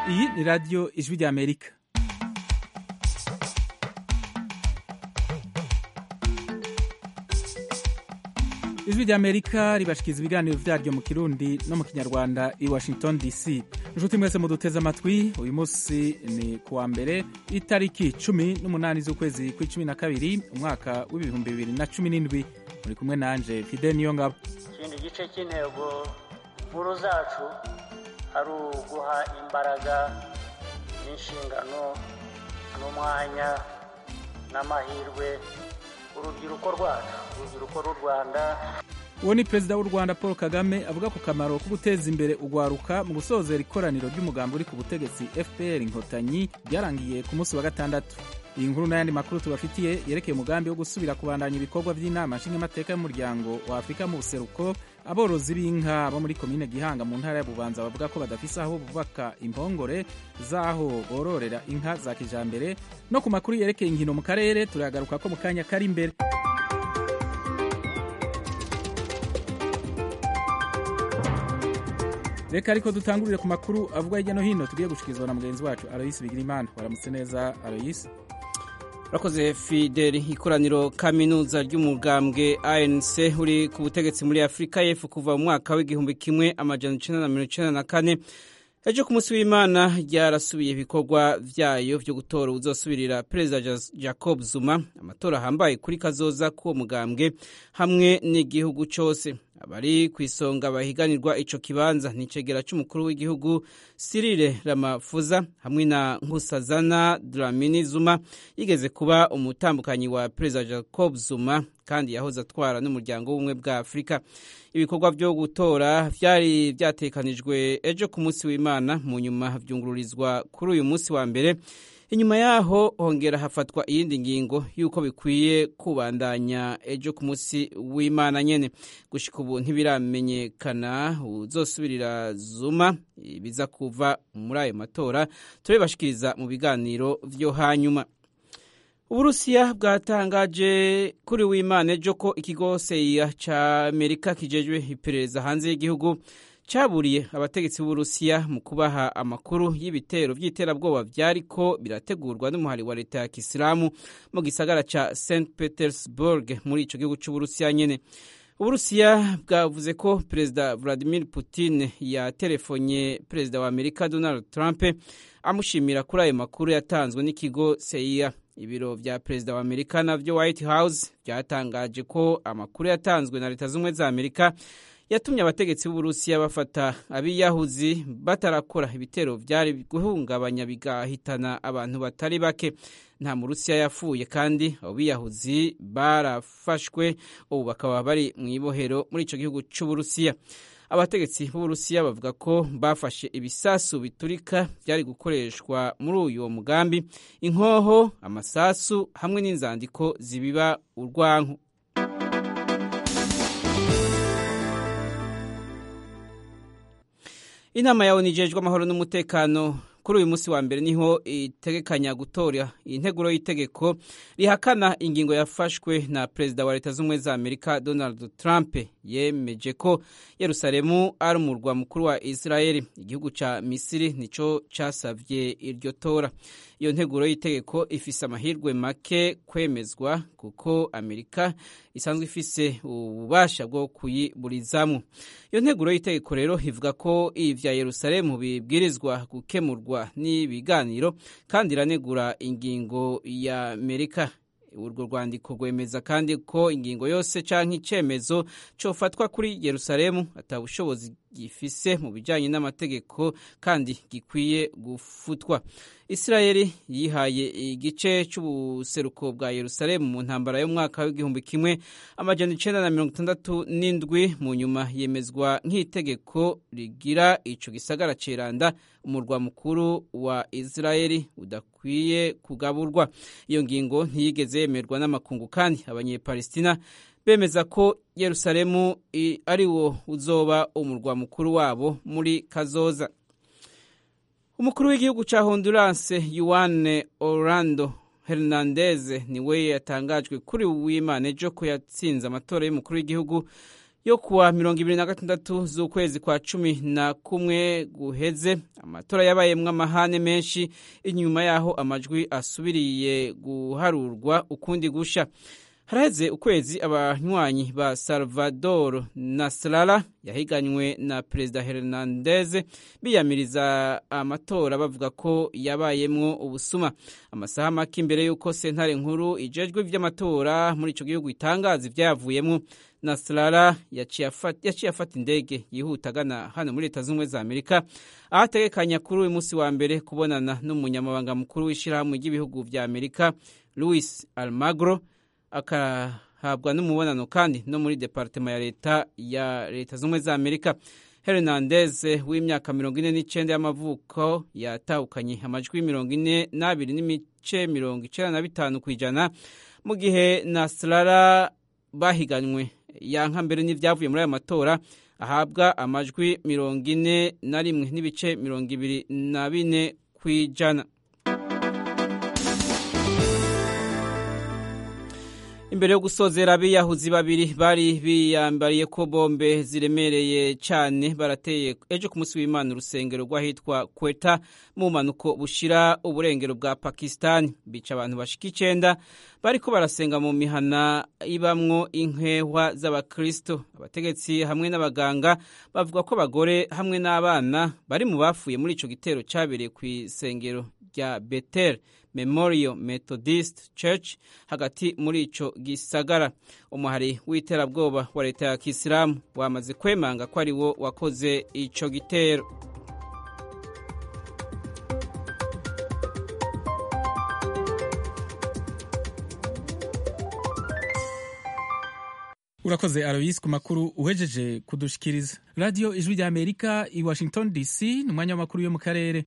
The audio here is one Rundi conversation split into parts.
Iyi ni radiyo ijwi ry'Amerika. Ijwi ry'Amerika ribashikiriza ibiganiro vyaryo mu Kirundi no mu Kinyarwanda i Washington DC. Nshuti mwese muduteze amatwi, uyu munsi ni kuwa mbere itariki 18 z'ukwezi kw'icumi na kabiri umwaka w'ibihumbi 2017. Muri kumwe nanje Fidel Niyongabo. Ikindi gice cy'intego nkuru zacu ari uguha imbaraga n'inshingano n'umwanya n'amahirwe urubyiruko rwacu, urubyiruko rw'u Rwanda. Uwo ni Perezida w'u Rwanda Paul Kagame avuga ku kamaro ko guteza imbere ugwaruka mu gusozera ikoraniro ry'umugambi uri ku butegetsi FPR Inkotanyi byarangiye ku munsi wa gatandatu. Iyi nkuru n'ayandi makuru tubafitiye yerekeye umugambi wo gusubira kubandanya ibikorwa by'inama nshingamateka y'umuryango wa Afurika mu buseruko. Aborozi b'inka bo muri komine Gihanga mu ntara ya Bubanza bavuga ko badafise aho bubaka impongore zaho bororera inka za kijambere. No ku makuru yerekeye inkino mu karere turagaruka ko mu kanya kari imbere. Reka ariko dutangurire ku makuru avuga hirya no hino tugiye gushikizwa na mugenzi wacu Aloysi Bigirimana. Waramutse neza Aloysi? Rakoze Fidel. Ikoraniro kaminuza ry'umugambwe ANC uri ku butegetsi muri Afrika y'Epfo kuva mu mwaka w'igihumbi kimwe amajana 1994 ejo ku munsi w'Imana ryarasubiye ibikorwa vyayo vyo gutora uzosubirira Perezida Jacob Zuma. Amatora hambaye kuri kazoza k'uwo mugambwe hamwe n'igihugu cose. Abari kwisonga bahiganirwa ico kibanza ni cegera c'umukuru w'igihugu Cyril Ramaphosa hamwe na Nkosazana Dlamini Zuma yigeze kuba umutambukanyi wa Perezida Jacob Zuma kandi yahoze atwara n'umuryango w'ubumwe bwa Afrika. Ibikorwa vyo gutora vyari vyatekanijwe ejo ku munsi w'Imana, mu nyuma vyungururizwa kuri uyu munsi wa mbere. Inyuma yaho hongera hafatwa iyindi ngingo yuko bikwiye kubandanya ejo ku munsi w'Imana nyene. Gushika ubu ntibiramenyekana uzosubirira Zuma biza kuva muri ayo matora, turabashikiriza mu biganiro vyo hanyuma. Uburusiya bwatangaje kuri w'Imana ejo ko ikigo CIA ca Amerika kijejwe iperereza hanze y'igihugu caburiye abategetsi b'Uburusiya mu kubaha amakuru y'ibitero vy'iterabwoba vyariko birategurwa n'umuhari wa leta ya Kisilamu mu gisagara ca St Petersburg muri ico gihugu c'Uburusiya nyene. Uburusiya bwavuze ko Perezida Vladimir Putin yatelefonye Perezida wa Amerika Donald Trump amushimira kuri ayo makuru yatanzwe n'ikigo CIA. Ibiro vya Perezida wa Amerika navyo White House byatangaje ko amakuru yatanzwe na Leta z'Ubumwe za Amerika yatumye abategetsi b'Uburusiya bafata abiyahuzi batarakora ibitero vyari guhungabanya bigahitana abantu batari bake. Nta Murusiya yapfuye kandi abo biyahuzi barafashwe, ubu bakaba bari mu ibohero muri ico gihugu c'Uburusiya. Abategetsi b'Uburusiya bavuga ko bafashe ibisasu biturika byari gukoreshwa muri uyu mugambi, inkoho, amasasu hamwe n'inzandiko zibiba urwanko. Inama ya ONU ijejwe amahoro n'umutekano kuri uyu munsi wa mbere niho itegekanya gutora integuro y'itegeko rihakana ingingo yafashwe na Perezida wa Leta z'Ubumwe za Amerika Donald Trump yemeje ko Yerusalemu ari umurwa mukuru wa Israeli. Igihugu ca Misiri nico casavye iryo tora. Iyo nteguro y'itegeko ifise amahirwe make kwemezwa kuko Amerika isanzwe ifise ububasha bwo kuyiburizamwo. Iyo nteguro y'itegeko rero ivuga ko ivya Yerusalemu bibwirizwa gukemurwa n'ibiganiro kandi iranegura ingingo ya Amerika. Urwo rwandiko rwemeza kandi ko ingingo yose canke icemezo cofatwa kuri Yerusalemu atabushobozi gifise mu bijanye n'amategeko kandi gikwiye gufutwa. Israeli yihaye igice c'ubuseruko bwa Yerusalemu mu ntambara yo mwaka w'igihumbi kimwe amajana 1967 mu nyuma yemezwa nk'itegeko rigira ico gisagara ceranda umurwa mukuru wa Israeli udakwiye kugaburwa. Iyo ngingo ntiyigeze yemerwa n'amakungu kandi abanyepalestina bemeza ko Yerusalemu ari wo uzoba umurwa mukuru wabo muri kazoza. Umukuru w'igihugu ca Honduras Juan Orlando Hernandez niwe yatangajwe kuri w'Imana ejo ko yatsinze amatora y'umukuru w'igihugu yo kuwa 26 z'ukwezi kwa 11 guheze. Amatora yabayemwo amahane menshi inyuma yaho amajwi asubiriye guharurwa ukundi gusha. Haraheze ukwezi abanywanyi ba Salvador Nasralla yahiganywe na Perezida Hernandez biyamiriza amatora bavuga ko yabayemwo ubusuma. Amasaha make imbere y'uko sentare nkuru ijejwe ivy'amatora muri ico gihugu itangaza ivyavuyemwo, Nasralla yaciye afata indege yihuta agana hano muri Leta Zunze za Amerika, ahategekanya kuri uyu munsi wa mbere kubonana n'umunyamabanga mukuru w'ishirahamwe ry'ibihugu vya Amerika Luis Almagro, akahabwa n'umubonano kandi no muri departema ya Leta Zunze za Amerika. Hernandez w'imyaka 49 y'amavuko yatahukanye amajwi 42.95 kwijana, mu gihe Nasralla bahiganywe yanka mbere n'ivyavuye muri aya matora ahabwa amajwi 41.24 kwijana. Imbere yo gusozera abiyahuzi babiri bari biyambariye ko bombe ziremereye cyane barateye ejo ku munsi w'Imana urusengero rw'ahitwa Quetta mu manuko bushira uburengero bwa Pakistan, bica abantu bashika 9 bariko barasenga mu mihana ibamwo inkehwa z'abakristo. Abategetsi hamwe n'abaganga bavuga ko abagore hamwe n'abana bari mu bafuye muri ico gitero cyabereye ku isengero rya Bethel Memorial Methodist Church hagati muri ico gisagara. Umuhari w'iterabwoba wa leta ya Kisilamu wamaze kwemanga ko ari wo wakoze ico gitero. Urakoze Alois ku makuru uhejeje kudushikiriza. Radio Ijwi rya Amerika i Washington DC, n'umwanya w'amakuru yo mu karere.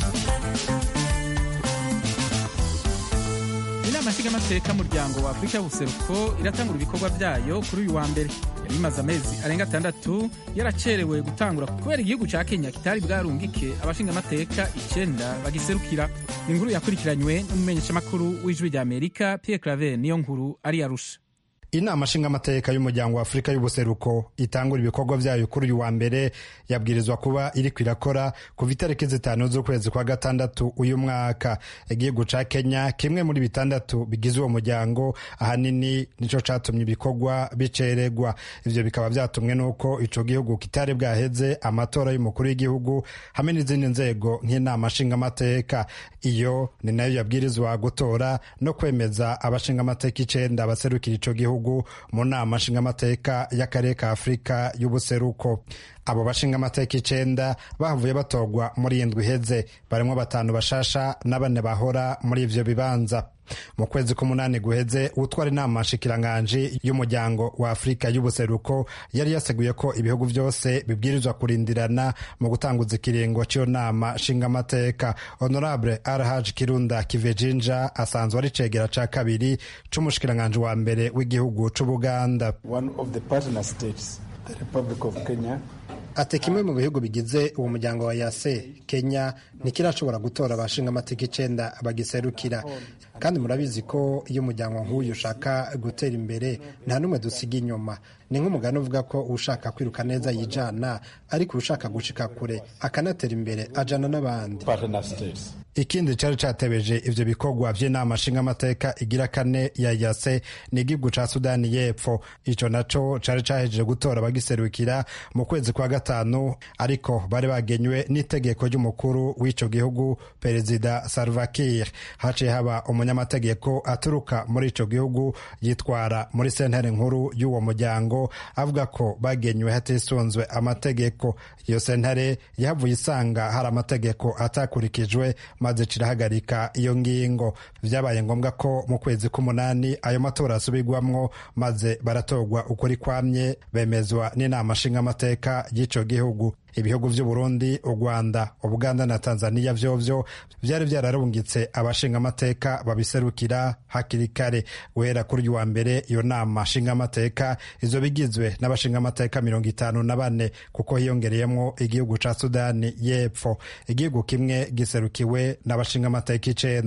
Amashigamateka muryango wa Afrika y'ubuseruko iratangura ibikorwa vyayo kuri uyu wa mbere. Yari imaze amezi arenga 6 yaracerewe gutangura kubera igihugu ca Kenya kitari bwarungike abashingamateka 9 bagiserukira. Inkuru yakurikiranywe n'umumenyeshamakuru w'Ijwi rya Amerika Pierre Claver niyo nkuru ari Arusha. Inama nshingamateka y'umuryango wa Afrika y'ubuseruko itangura ibikorwa vyayo kuri uyu wa mbere yabwirizwa kuba iri kwirakora kuva itariki 5 z'ukwezi kwa 6 uyu mwaka. Igihugu ca Kenya kimwe muri 6 bigize uwo muryango ahanini nico catumye ibikorwa biceregwa. Ivyo bikaba vyatumwe nuko ico gihugu kitari bwaheze amatora y'umukuru w'igihugu hamwe n'izindi nzego nk'inama nshingamateka. Iyo ni nayo yabwirizwa gutora no kwemeza abashingamateka 9 baserukira ico gihugu mu nama nshingamateka y'akarere ka Afrika y'ubuseruko. Abo bashingamateka 9 bavuye batogwa muri indwi iheze, barimo 5 bashasha n'abane bahora muri ivyo bibanza. Mu kwezi k'umunani guheze utwara inama nshikiranganji y'umuryango wa Afrika y'ubuseruko yari yaseguye ko ibihugu vyose bibwirizwa kurindirana mu gutanguza ikiringo cyo nama nshingamateka. Honorable Alhaj Kirunda Kivejinja asanzwe ari cegera ca kabiri c'umushikiranganji wa mbere w'igihugu c'Ubuganda. One of the partner states, the Republic of Kenya, ate kimwe mu bihugu bigize uwo muryango wa yase Kenya ntikirashobora gutora abashingamateka 9 bagiserukira, kandi murabizi ko iyo umuryango nk'uyu ushaka gutera imbere nta numwe dusiga inyuma. Ni nk'umugani uvuga ko ushaka kwiruka neza yijana, ariko ushaka gushika kure akanatera imbere ajana n'abandi. Ikindi cari catebeje ivyo bikorwa vy'inama nshingamateka igira 4 ya yase ni igihugu ca Sudani y'Epfo. Ico naco cari cahejeje gutora abagiserukira mu kwezi kwa 5, ariko bari bagenywe n'itegeko ry'umukuru w'ico gihugu Perezida Salva Kiir. Haciye haba umunyamategeko aturuka muri ico gihugu yitwara muri sentare nkuru y'uwo muryango avuga ko bagenywe hatisunzwe amategeko. Iyo sentare yavuye isanga hari amategeko atakurikijwe maze cirahagarika iyo ngingo. Vyabaye ngombwa ko mu kwezi k'umunani ayo matora asubirwamwo maze baratogwa ukuri kwamye bemezwa n'inama nshingamateka y'ico gihugu. Ibihugu vy'u Burundi, u Rwanda, Uganda na Tanzania vyovyo vyari vyararungitse abashingamateka babiserukira hakiri kare. Guhera kuri uyu wa mbere iyo nama nshingamateka izo bigizwe n'abashingamateka 54 kuko hiyongereyemwo igihugu ca Sudani y'Epfo. Igihugu kimwe giserukiwe n'abashingamateka 9.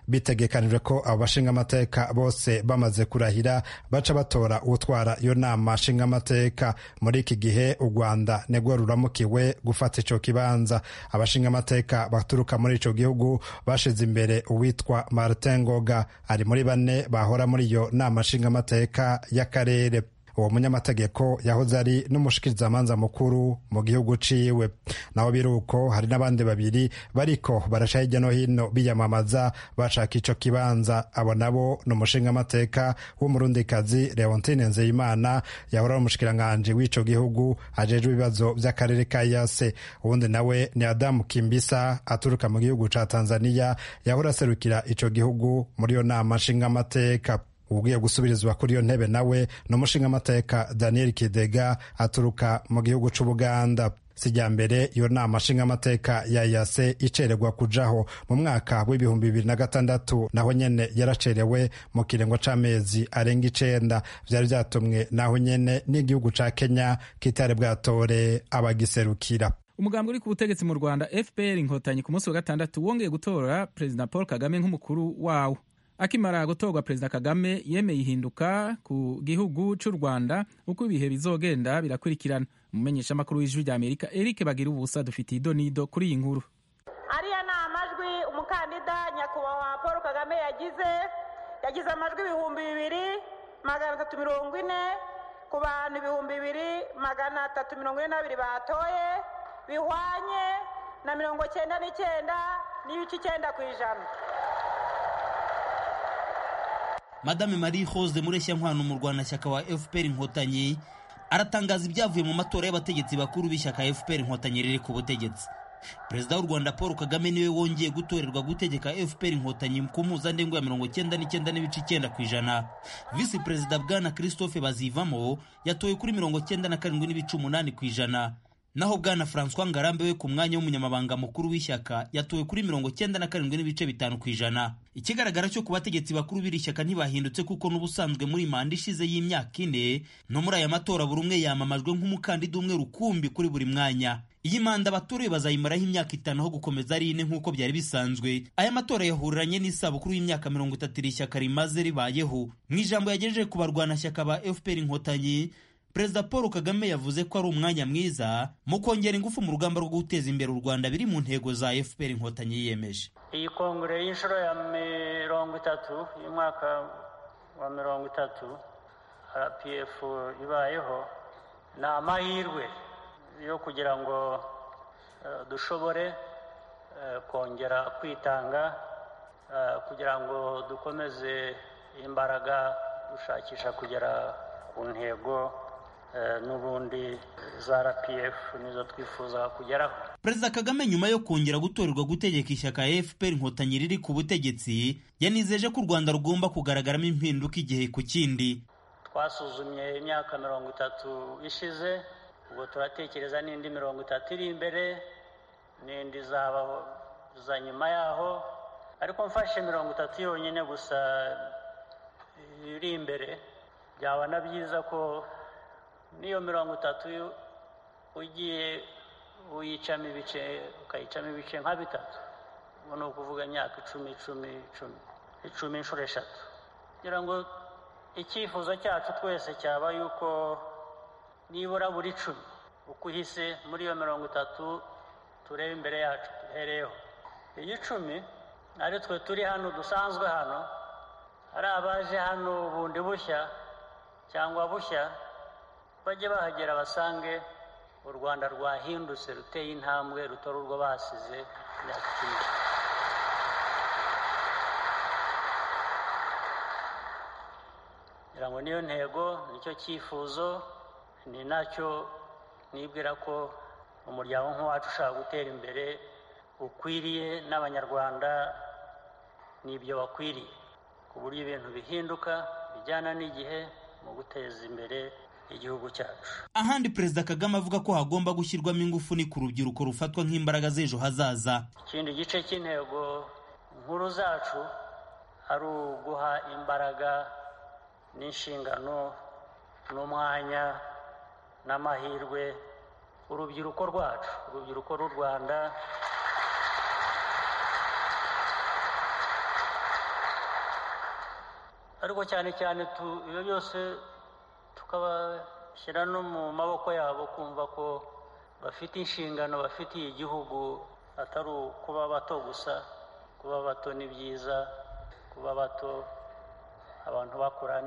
bitegekanijwe ko abo bashingamateka bose bamaze kurahira baca batora utwara iyo nama nshingamateka. Muri iki gihe u Rwanda nirwo ruramukiwe gufata ico kibanza. Abashingamateka baturuka muri ico gihugu bashize imbere uwitwa Martin Ngoga, ari muri bane bahora muri iyo nama nshingamateka y'akarere. Uwo munyamategeko yahoze ari n'umushikirizamanza mukuru mu gihugu ciwe. Naho biruko hari n'abandi babiri bariko barasha hirya no hino biyamamaza bashaka ico kibanza. Abo nabo n'umushingamateka w'umurundikazi Leontine Nzeyimana yahora ari umushikiranganji w'ico gihugu ajejwe ibibazo vy'akarere ka Yase. Uwundi nawe ni Adamu Kimbisa aturuka mu gihugu ca Tanzania yahora aserukira ico gihugu muri iyo nama nshingamateka. Ugiye gusubirizwa kuri iyo ntebe nawe n'umushingamateka Daniel Kidega aturuka mu gihugu c'Ubuganda. Sijambere iyo nama nshingamateka ya Yase icererwa kujaho mu mwaka w'2006, naho nyene yaracerewe mu kirengo c'amezi arenga 9. Vyari vyatumwe naho nyene n'igihugu ca Kenya kitari bwatore abagiserukira. Umugambi uri ku butegetsi mu Rwanda FPR Inkotanyi ku munsi wa gatandatu wongeye gutora Perezida Paul Kagame nk'umukuru wawo. Akimara gutorwa, Perezida Kagame yemeye ihinduka ku gihugu cy'u Rwanda uko ibihe bizogenda birakurikirana. Umumenyeshamakuru w'Ijwi ry'Amerika Eric Bagirubusa dufitiye idonido kuri iyi nkuru. Ariya ni amajwi umukandida nyakubahwa Paul Kagame yagize amajwi 2,340 ku bantu 2,342 batoye, bihwanye na 99.9%. Madame Marie Rose Mureshyankwano mu Rwanashyaka wa FPR Inkotanyi aratangaza ibyavuye mu matora y'abategetsi bakuru b'ishyaka FPR Inkotanyi riri ku butegetsi. Perezida w'u Rwanda Paul Kagame niwe wongeye gutorerwa gutegeka FPR Inkotanyi ku mpuzandengo ya 99.9%. Visi Perezida Bwana Christophe Bazivamo yatoye kuri 97.8%. Naho Bwana François Ngarambe we ku mwanya w'umunyamabanga mukuru w'ishyaka yatowe kuri 97.5%. Ikigaragara cyo ku bategetsi bakuru b'ishyaka ntibahindutse kuko n'ubusanzwe muri manda ishize y'imyaka 4 no muri aya matora buri umwe yamamajwe nk'umukandida umwe rukumbi kuri buri mwanya. Iyi manda abaturage bazayimaraho imyaka 5 aho gukomeza ari 4 nk'uko byari bisanzwe. Aya matora yahuriranye n'isabukuru y'imyaka 30 ishyaka rimaze ribayeho. Mu ijambo yagejeje ku barwanashyaka ba FPR Inkotanyi, Perezida Paul Kagame yavuze ko ari umwanya mwiza mu kongera ingufu mu rugamba rwo guteza imbere u Rwanda biri mu ntego za FPR Inkotanyi yiyemeje. Iyi kongere y'inshuro ya 30 y'umwaka wa 30 RPF ibayeho ni amahirwe yo kugira ngo dushobore kongera kwitanga, kugira ngo dukomeze imbaraga dushakisha kugera ku ntego n'ubundi za RPF nizo twifuza kugeraho. Perezida Kagame nyuma yo kongera gutorerwa gutegeka ishyaka FPR Inkotanyi riri ku butegetsi yanizeje ko u Rwanda rugomba kugaragaramo impinduka igihe ku kindi. Twasuzumye imyaka 30 ishize, ubwo turatekereza n'indi 30 iri imbere n'indi za nyuma yaho, ariko mfashe 30 yonyine gusa iri imbere byaba na byiza ko niyo 30 ugiye uyicamo ibice ukayicamo ibice nka 3, ngo no kuvuga imyaka 10 inshuro 3 kugira ngo icyifuzo cyacu twese cyaba yuko nibura buri 10 uko uhise muri iyo 30 turebe imbere yacu duhereyeho. Iyi 10 ari twe turi hano dusanzwe hano, ari abaje hano bundi bushya cyangwa bushya, bajye bahagera basange u Rwanda rwahindutse ruteye intambwe rutari urwo basize imyaka 10. Ngira ngo niyo ntego, nicyo cyifuzo, ni nacyo nibwira ko umuryango nk'uwacu ushaka gutera imbere ukwiriye, n'abanyarwanda nibyo bakwiriye, ku buryo ibintu bihinduka bijyana n'igihe mu guteza imbere igihugu cyacu. Ahandi Perezida Kagame avuga ko hagomba gushyirwamo ingufu ni ku rubyiruko rufatwa nk'imbaraga z'ejo hazaza. Ikindi gice cy'intego nkuru zacu ari uguha imbaraga n'inshingano n'umwanya n'amahirwe urubyiruko rwacu, urubyiruko rw'u Rwanda, ariko cyane cyane ibyo byose tukabashyira no mu maboko yabo, kumva ko bafite inshingano bafitiye igihugu, atari ukuba bato gusa. Kuba bato ni byiza, kuba bato abantu bakora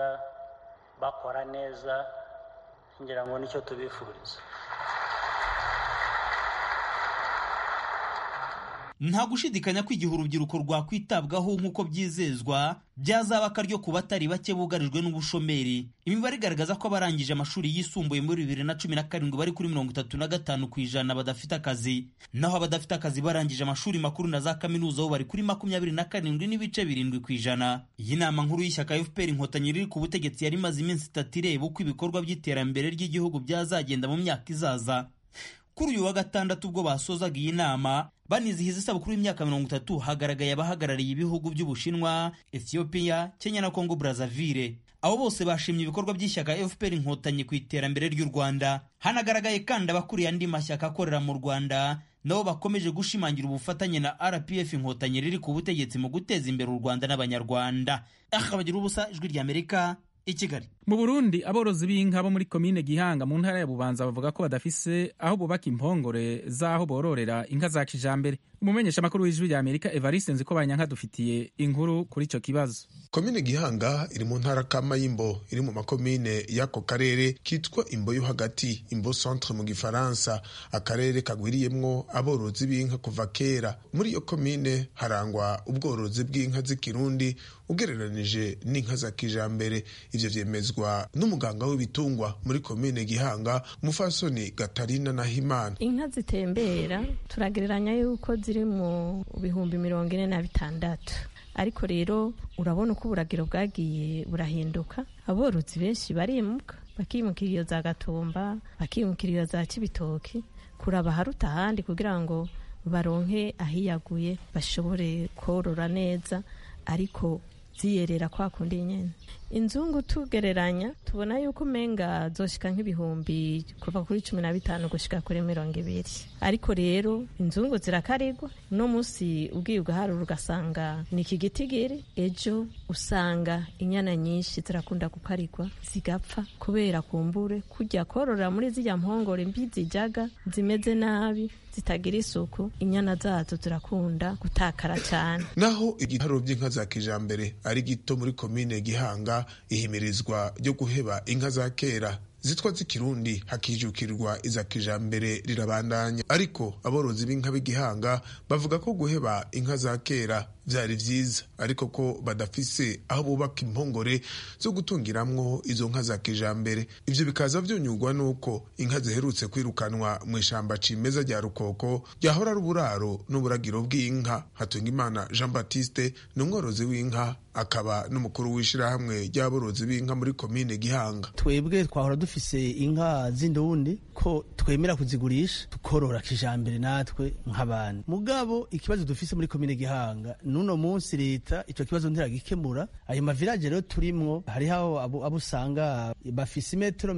neza, ngira ngo nicyo tubifuriza. Nta gushidikanya ko igihe urubyiruko rwakwitabwaho nk'uko byizezwa, byazaba akaryo ku batari bake bugarijwe n'ubushomeri. Imibare igaragaza ko abarangije amashuri yisumbuye muri 2017 bari kuri 35% badafite akazi, naho abadafite akazi barangije amashuri makuru na za kaminuza bo bari kuri 27.7%. Iyi nama nkuru y'ishyaka FPR Inkotanyi riri ku butegetsi yari maze iminsi 3 ireba uko ibikorwa by'iterambere ry'igihugu byazagenda mu myaka izaza. Kuri uyu wa gatandatu ubwo basozaga iyi nama banizihiza isabukuru y'imyaka 30, hagaragaye abahagarariye ibihugu by'Ubushinwa, Ethiopia, Kenya na Congo Brazzaville. Abo bose bashimye ibikorwa by'ishyaka FPR Inkotanyi ku iterambere ry'u Rwanda. Hanagaragaye kandi abakuriye andi mashyaka akorera mu Rwanda nabo bakomeje gushimangira ubufatanye na RPF Inkotanyi riri ku butegetsi mu guteza imbere u Rwanda n'Abanyarwanda. Bagira ubusa, Ijwi ry'Amerika, i Kigali. Mu Burundi, aborozi b'inka bo muri komine Gihanga mu ntara ya Bubanza bavuga ko badafise aho bubaka impongore z'aho bororera inka za kijambere. Umumenyesha makuru w'Ijwi ry'Amerika Evariste Nzikobanyanka dufitiye inkuru kuri ico kibazo. Komine Gihanga iri mu ntara kama y'Imbo, iri mu makomine y'ako karere kitwa Imbo yo hagati, Imbo Centre mu Gifaransa, akarere kagwiriyemwo aborozi b'inka kuva kera. Muri iyo komine harangwa ubworozi bw'inka z'ikirundi ugereranije n'inka za kijambere. Ivyo vyemezwa n'umuganga w'ibitungwa muri komine Gihanga, Mufasoni Gatarina Nahimana. Inka zitembera turagereranya yuko ziri mu bihumbi 46, ariko rero urabona uko uburagiro bwagiye burahinduka. Aborozi benshi barimuka, bakimukira iyo za Gatumba, bakimukira iyo za Cibitoki, kuraba haruta ahandi kugira ngo baronke ahiyaguye bashobore korora neza, ariko ziyerera kwa kundi nyene. Inzungu tugereranya tubona yuko menga zoshika nk'ibihumbi kuva kuri 15 gushika kuri 20, ariko rero inzungu zirakarigwa. No musi ugiye ugaharura ugasanga ni kigitigiri, ejo usanga inyana nyinshi zirakunda gukarigwa zigapfa kubera kumbure kujya korora muri zirya mpongore mbi zijaga zimeze nabi zitagira isuku, inyana zazo zirakunda gutakara cyane. Naho igitaro by'inka za kijambere ari gito muri komine Gihanga, ihimirizwa ryo guheba inka za kera zitwa z'ikirundi hakijukirwa iza kijambere rirabandanya. Ariko aborozi b'inka b'Igihanga bavuga ko guheba inka za kera vyari vyiza, ariko ko badafise aho bubaka impongore zo gutungiramwo izo nka za kijambere. Ivyo bikaza vyonyugwa nuko inka ziherutse kwirukanwa mu ishamba cimeza rya Rukoko ryahora ruburaro n'uburagiro bw'inka. Hatungimana Jean Baptiste ni umworozi w'inka, akaba n'umukuru w'ishirahamwe ry'aborozi b'inka muri komine Gihanga. Twebwe twahora dufise inka z'indundi ko twemera kuzigurisha tukorora kijambere natwe nk'abantu. Mugabo ikibazo dufise muri komine Gihanga nuno munsi leta ico kibazo ntiragikemura. Ayo mavilaje rero turimwo hariho abo usanga bafise metero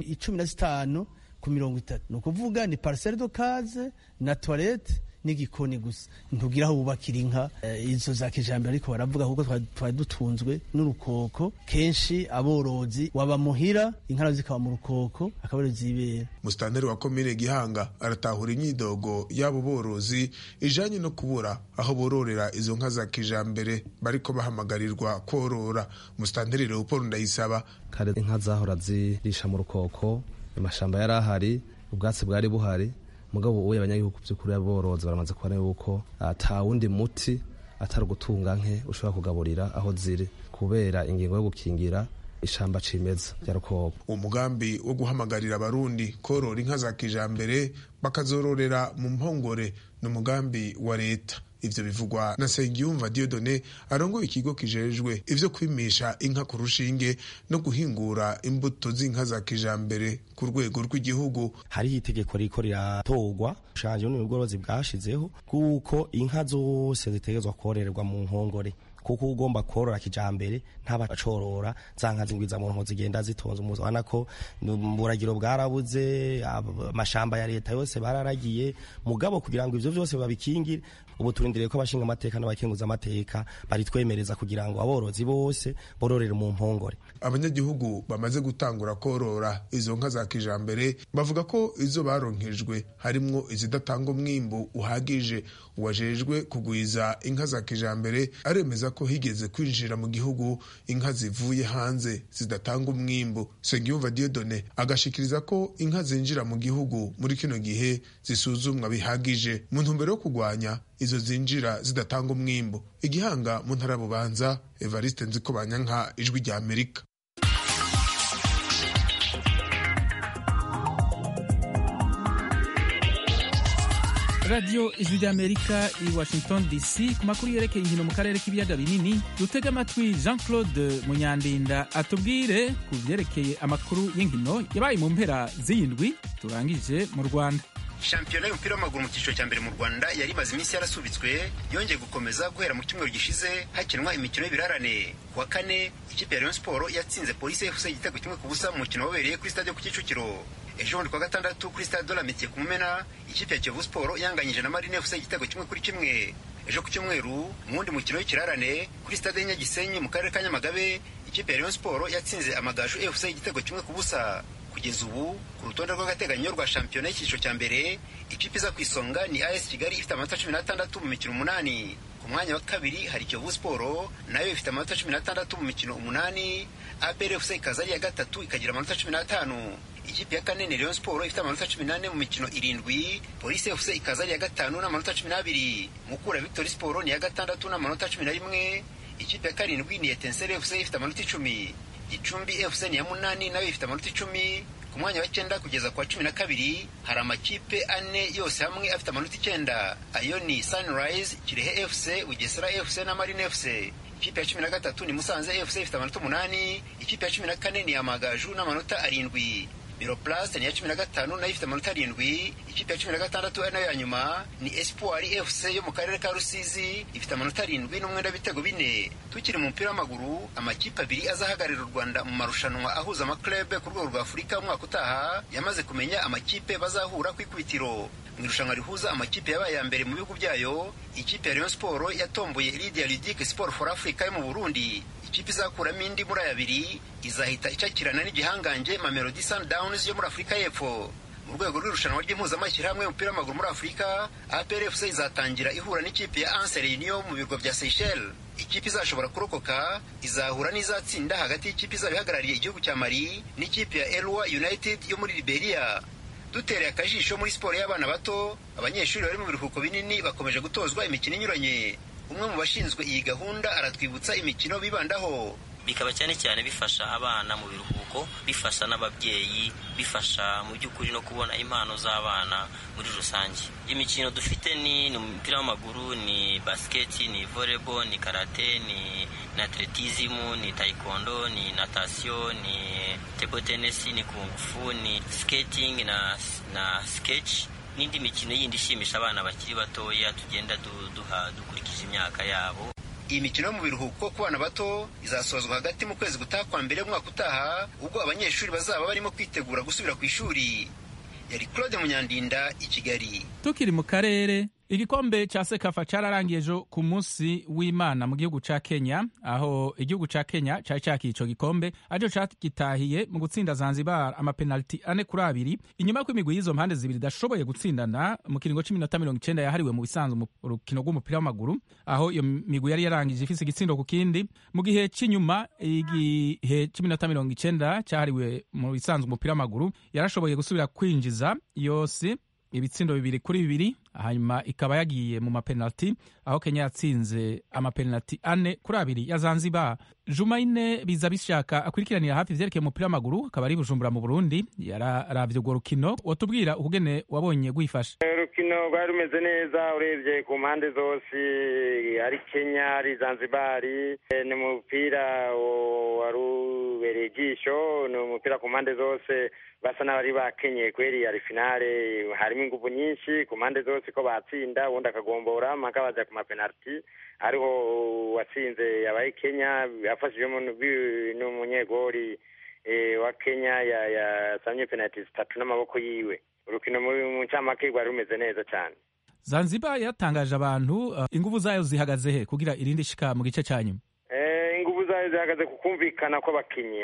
15 ku 30, no kuvuga ni parcelle de case na toilette n'igikoni gusa, ntugira aho bubakira inka izo za kijambere. Ariko baravuga kuko twari dutunzwe n'urukoko kenshi, aborozi waba muhira inka zikaba mu rukoko akabari zibera. Mustanteri wa komine Gihanga aratahura inyidogo y'abo borozi ijanye no kubura aho bororera izo nka za kijambere bariko bahamagarirwa korora. Mustanteri Leopold Ndayisaba: kare inka zahora zirisha mu rukoko, amashamba yarahari, ubwatsi bwari buhari, mugabo uye abanyagihugu by'ukuri aborozi baramaze kubona yuko ata wundi muti atari gutunga nke ushobora kugaburira aho ziri kubera ingingo yo gukingira ishamba cimeza rya Rukoko. Umugambi wo guhamagarira abarundi korora inka za kijambere bakazororera mu mpongore n'umugambi wa leta. Ivyo bivugwa na Sengiyumva Dieudonné arongoye ikigo kijejwe ivyo kwimisha inka ku rushinge no guhingura imbuto z'inka za kijambere ku rwego rw'igihugu. Hari itegeko riko riratogwa shanje n'ubworozi bwashizeho kuko inka zose zitegerezwa kororerwa mu nkongore. kuko ugomba korora kijambere ntaba acorora za nka zingwiza mu nko zigenda zitonze umuzana ko buragiro bwarabuze amashamba ya leta yose bararagiye mugabo kugira ngo ivyo vyose babikingire ubu turindiriye ko abashinga amateka n'abakenguza amateka bari twemereza kugira ngo aborozi bose bororere mu mpongore. Abanyagihugu bamaze gutangura korora izo nka za kijambere bavuga ko izo baronkejwe harimwo izidatanga umwimbu uhagije. Uwajejwe kugwiza inka za kijambere aremeza ko higeze kwinjira mu gihugu inka zivuye hanze zidatanga umwimbu. Sengiyumva Dieudonné agashikiriza ko inka zinjira mu gihugu muri kino gihe zisuzumwa bihagije mu ntumbero yo kugwanya izo zinjira zidatanga umwimbu. Igihanga mu ntara Bubanza, Evariste Nzikobanyanka, Ijwi rya Amerika. Radio Ijwi rya Amerika i Washington DC ku makuru yerekeye inkino mu karere k'ibiyaga binini. Dutega amatwi Jean-Claude Munyandinda atubwire ku vyerekeye amakuru y'inkino yabaye mu mpera z'indwi turangije mu Rwanda. Shampiyona y'umupira w'amaguru mu cyiciro cya mbere mu Rwanda yari imaze iminsi yarasubitswe yongeye gukomeza guhera mu cyumweru gishize hakinwa imikino y'ibirarane. Kuwa kane ikipe ya Rayon Sport yatsinze Police FC igitego kimwe ku busa mu mukino wabereye kuri stade ku Kicukiro. Ejo bundi kuwa gatandatu kuri stade de la Métier ku Mumena ikipe ya Kiyovu Sport yanganyije na Marine FC igitego kimwe kuri kimwe. Ejo ku cyumweru mu wundi mukino w'ikirarane kuri stade ya Nyagisenyi mu karere ka Nyamagabe ikipe ya Rayon Sport yatsinze Amagaju FC igitego kimwe ku busa. Kugeza ubu ku rutonde rw'agateganyo rwa shampiyona y'icyiciro cya mbere ikipe iza ku isonga ni AS Kigali ifite amanota 16 mu mikino 8. Ku mwanya wa kabiri hari Kiyovu Sport nayo ifite amanota 16 mu mikino 8. APR FC ikaza ari ya gatatu ikagira amanota 15. Ikipe ya kane ni Rayon Sport ifite amanota 18 mu mikino 7. Police FC ikaza ari ya gatanu n'amanota 12. Mukura Victory Sport ni ya gatandatu n'amanota 11. Ikipe ya karindwi ni Etincelle FC ifite amanota 10. Gicumbi FC ni ya munani nayo ifite amanota 10. Ku mwanya wa 9 kugeza kwa 12 hari amakipe ane yose hamwe afite amanota 9. Ayo ni Sunrise, Kirehe FC, Bugesera FC na Marine FC. Ikipe ya 13 ni Musanze FC ifite amanota 8. Ikipe ya 14 ni Amagaju n'amanota 7. Miroplast ni ya 15 nayo ifite amanota 7. Ikipe ya 16 nayo ya nyuma ni Espoir FC yo mu karere ka Rusizi ifite amanota 7 n'umwenda bitego 4. Tukiri mu mpira w'amaguru amakipe abiri azahagarira u Rwanda mu marushanwa ahuza amaklube ku rwego rwa Afurika mu mwaka utaha yamaze kumenya amakipe bazahura ku ikubitiro. Mu irushanwa rihuza amakipe yabaye ya mbere mu bihugu byayo ikipe ya Rayon Sport yatomboye Lydia Ludic Sport for Africa yo mu Burundi. Ikipe izakuramo indi muri abiri izahita icakirana n'igihangange Mamelodi Sundowns yo muri Afurika y'Epfo. Mu rwego rw'irushanwa ry'impuzamashyirahamwe y'umupira w'amaguru muri Afurika APR FC izatangira ihura n'ikipe ya Anse Reunion mu birwa bya Seychelles. Ikipe izashobora kurokoka izahura n'izatsinda hagati y'ikipe izabihagarariye igihugu cya Mali n'ikipe ya Elwa United yo muri Liberia. Dutereye akajisho muri siporo y'abana bato abanyeshuri bari mu biruhuko binini bakomeje gutozwa imikino inyuranye. Umwe mu bashinzwe iyi gahunda aratwibutsa imikino bibandaho. Bikaba cyane cyane bifasha abana mu biruhuko, bifasha n'ababyeyi, bifasha mu by'ukuri no kubona impano z'abana muri rusange. Imikino dufite ni umupira w'amaguru, ni basket, ni volleyball, ni karate, ni atletism, ni taekwondo, ni natation, ni table tennis, ni kung fu, ni skating na sketch. N'indi mikino yindi ishimisha abana bakiri batoya tugenda dukurikije imyaka yabo. Iyi mikino mu biruhuko ku bana bato izasozwa hagati mu kwezi gutaha kwa mbere y'umwaka utaha ubwo abanyeshuri bazaba barimo kwitegura gusubira ku ishuri. Yari Claude Munyandinda i Kigali. Tukiri mu karere igikombe ca Sekafa cararangiye ejo ku munsi w'Imana mu gihugu ca Kenya, aho igihugu ca Kenya cari cakiye ico gikombe ajo cagitahiye mu gutsinda Zanzibar amapenaliti 4-2 inyuma ko imigwi y'izo mpande zibiri dashoboye gutsindana mu kiringo c'iminota 90 yahariwe mu bisanzwe mu rukino rw'umupira w'amaguru, aho iyo migwi yari yarangije ifise igitsindo ku kindi. Mu gihe c'inyuma igihe c'iminota 90 cyahariwe mu bisanzwe umupira w'amaguru yarashoboye gusubira kwinjiza yose ibitsindo 2-2 hanyuma ikaba yagiye mu mapenaliti aho Kenya yatsinze amapenaliti 4-2 ya Zanzibar. Jumaine biza bishaka akurikiranira hafi ivyerekeye umupira w'amaguru akaba ari Bujumbura mu Burundi yararavye urwo rukino. Watubwira ukugene wabonye gwifasha? Urukino rwari rumeze neza urebye ku mpande zose, ari Kenya ari Zanzibari, ni umupira wari ubereye ijisho, ni umupira ku mpande zose basa n'abari bakenyeye kweri. Ari finale harimo ingufu nyinshi ku mpande zose ko batsinda, ubundi akagombora mpaka baja ku mapenaliti, ariho watsinze yabaye Kenya afashijwemo n'umunyegori wa Kenya yasamye penaliti 3 n'amaboko yiwe. Urukino mu ncamake rwari rumeze neza cyane. Zanzibar yatangaje abantu ingufu zayo zihagaze he kugira irindi shika mu gice cya nyuma? Ingufu zayo zihagaze ku kumvikana kw'abakinyi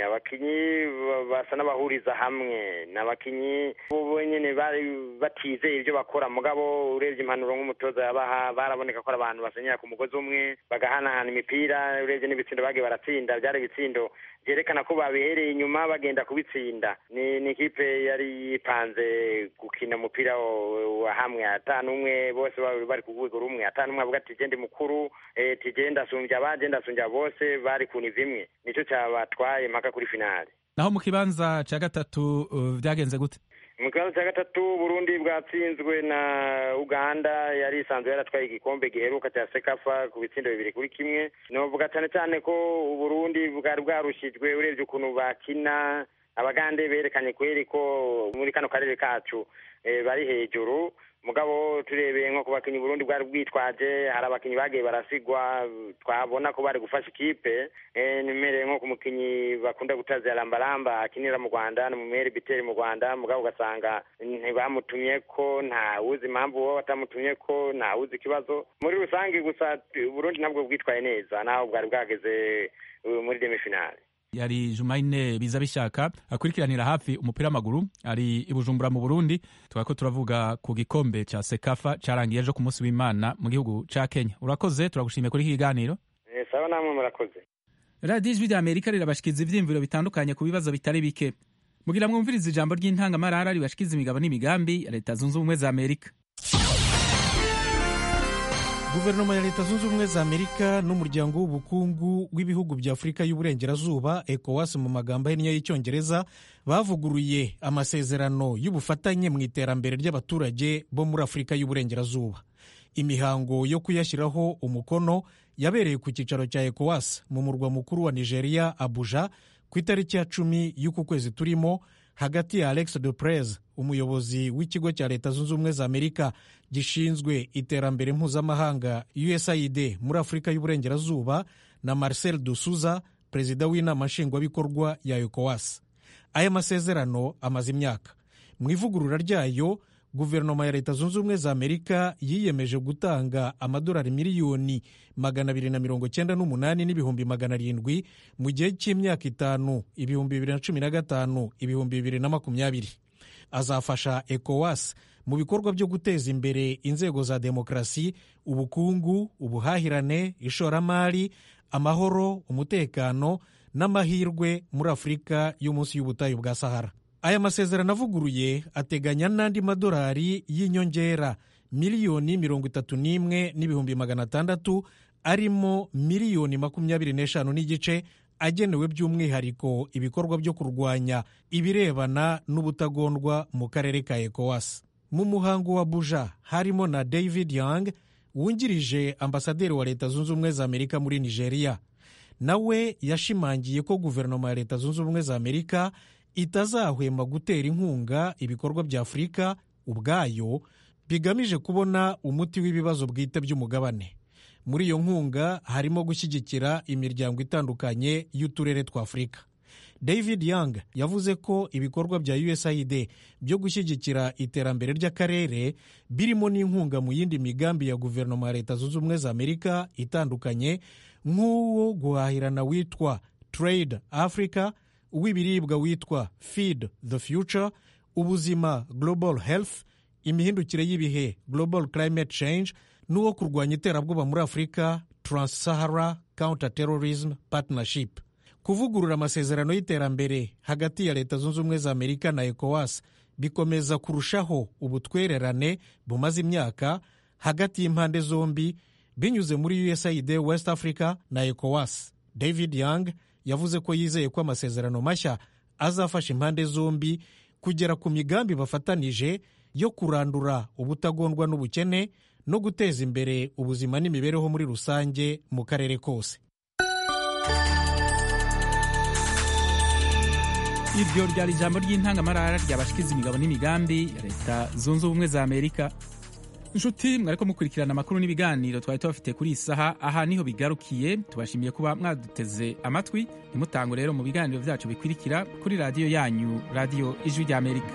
basa n'abahuriza hamwe, n'abakinyi bo nyene bari batizeye ibyo bakora, mugabo urebye impanuro nk'umutoza yabaha baraboneka ko abantu basenyera ku mugozi umwe bagahanahana imipira. Urebye n'ibitsindo bagiye baratsinda byari ibitsindo byerekana ko babihereye inyuma bagenda kubitsinda. Ni ikipe yari yipanze gukina umupira wa hamwe, atanumwe bose bari ku rwego rumwe, atanumwe avuga ati gende mukuru tigenda asumbya abandi ndasumbya bose, bari ku nivo imwe. Nicyo cyabatwaye mpaka kuri finale. Naho mu kibanza cya gatatu byagenze gute? Mu kibanza cya gatatu Burundi bwatsinzwe na Uganda, yari isanzwe yaratwaye igikombe giheruka cya Sekafa ku bitsindo 2-1. Novuga cyane cyane ko Burundi bwari bwarushijwe, urebye ukuntu bakina. Abagande berekanye kweri ko muri kano karere kacu bari hejuru, mugabo turebeye nko ku bakinyi Burundi bwari bwitwaje, hari abakinyi bagiye barasigwa, twabona ko bari gufasha ikipe. Nimereye nko ku mukinyi bakunda gutaza Lambalamba akinira mu Rwanda, n'umumeri Biteri mu Rwanda, mugabo ugasanga ntibamutumye ko, nta wuzi impamvu bo batamutumye ko, nta wuzi ikibazo. Muri rusange gusa Burundi nabwo bwitwaye neza, naho bwari bwageze muri demi-finale. Yari Jumaine Biza Bishaka akurikiranira hafi umupira w'amaguru, ari i Bujumbura mu Burundi. Twako turavuga ku gikombe cya Sekafa cyarangiye ejo ku munsi w'Imana mu gihugu cya Kenya. Urakoze, turagushimiye kuri iki kiganiro. Sawa namwe murakoze. Radio Ijwi ry'Amerika rirabashikiza ivyiyumviro bitandukanye ku bibazo bitari bike. Mugira mwumvirize ijambo ry'intangamarara ribashikiza imigabo n'imigambi ya Leta Zunze Ubumwe za Amerika. Guverinoma ya Leta Zunze Ubumwe za Amerika n'umuryango w'ubukungu w'ibihugu bya Afurika y'Uburengerazuba ECOWAS mu magambo ahinnye y'icyongereza bavuguruye amasezerano y'ubufatanye mu iterambere ry'abaturage bo muri Afurika y'Uburengerazuba. Imihango yo kuyashyiraho umukono yabereye ku cyicaro cya ECOWAS mu murwa mukuru wa Nigeria Abuja ku itariki ya 10 y'uku kwezi turimo, hagati ya Alex Duprez, umuyobozi w'ikigo cya Leta Zunze Ubumwe za Amerika gishinzwe iterambere mpuzamahanga USAID muri Afurika y'Uburengerazuba, na Marcel Dusuza, perezida w'inama nshingwabikorwa ya ECOWAS. Aya masezerano amaze imyaka. Mu ivugurura ryayo, guverinoma ya Leta Zunze Ubumwe za Amerika yiyemeje gutanga amadolari miliyoni 298,700 mu gihe cy'imyaka 5, 2015-2020. Azafasha ECOWAS mu bikorwa byo guteza imbere inzego za demokarasi, ubukungu, ubuhahirane, ishoramari, amahoro, umutekano n'amahirwe muri Afurika yo munsi y'ubutayu bwa Sahara. Aya masezerano avuguruye ateganya n'andi madolari y'inyongera miliyoni 31,600,000, arimo miliyoni 25.5 agenewe by'umwihariko ibikorwa byo kurwanya ibirebana n'ubutagondwa mu karere ka ECOWAS. Mu muhango wa Abuja harimo na David Young, wungirije ambasaderi wa Leta Zunze Ubumwe za Amerika muri Nigeria. Nawe yashimangiye ko guverinoma ya Leta Zunze Ubumwe za Amerika itazahwema gutera inkunga ibikorwa bya Afurika ubwayo bigamije kubona umuti w'ibibazo bwite by'umugabane. Muri iyo nkunga harimo gushyigikira imiryango itandukanye y'uturere twa Afurika. David Young yavuze ko ibikorwa bya USAID byo gushyigikira iterambere ry'akarere birimo n'inkunga mu yindi migambi ya guverinoma ya Leta Zunze Ubumwe za Amerika itandukanye, nk'uwo guhahirana witwa Trade Africa, uw'ibiribwa witwa Feed the Future, ubuzima Global Health, imihindukire y'ibihe Global Climate Change, n'uwo kurwanya iterabwoba muri Afurika Trans-Sahara Counter-Terrorism Partnership. Kuvugurura amasezerano y'iterambere hagati ya Leta Zunze Ubumwe za Amerika na ECOWAS bikomeza kurushaho ubutwererane bumaze imyaka hagati y'impande zombi binyuze muri USAID West Africa na ECOWAS. David Young yavuze ko yizeye ko amasezerano mashya azafasha impande zombi kugera ku migambi bafatanije yo kurandura ubutagondwa n'ubukene no guteza imbere ubuzima n'imibereho muri rusange mu karere kose. Iryo ryari ijambo ry'intangamarara ryabashikiza imigabo n'imigambi ya Leta Zunze Ubumwe za Amerika. Inshuti mwariko mukurikirana amakuru n'ibiganiro twari tubafite kuri isaha, aha niho bigarukiye. Tubashimiye kuba mwaduteze amatwi. Nimutangwe rero mu biganiro vyacu bikurikira kuri radiyo yanyu, radiyo Ijwi ry'Amerika.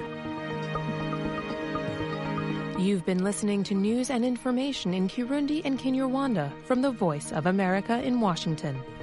You've been listening to news and information in Kirundi and Kinyarwanda from the Voice of America in Washington.